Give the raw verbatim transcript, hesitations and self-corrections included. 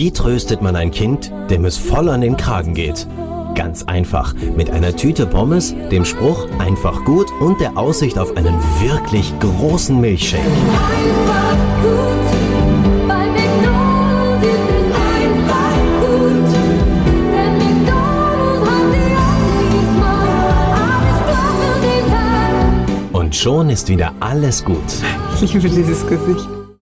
Wie tröstet man ein Kind, dem es voll an den Kragen geht? Ganz einfach, mit einer Tüte Pommes, dem Spruch einfach gut und der Aussicht auf einen wirklich großen Milchshake. Einfach gut, bei McDonald's ist es einfach gut. Denn McDonald's hat die Aussicht mal alles klar für den Tag. Und schon ist wieder alles gut. Ich liebe dieses Gesicht.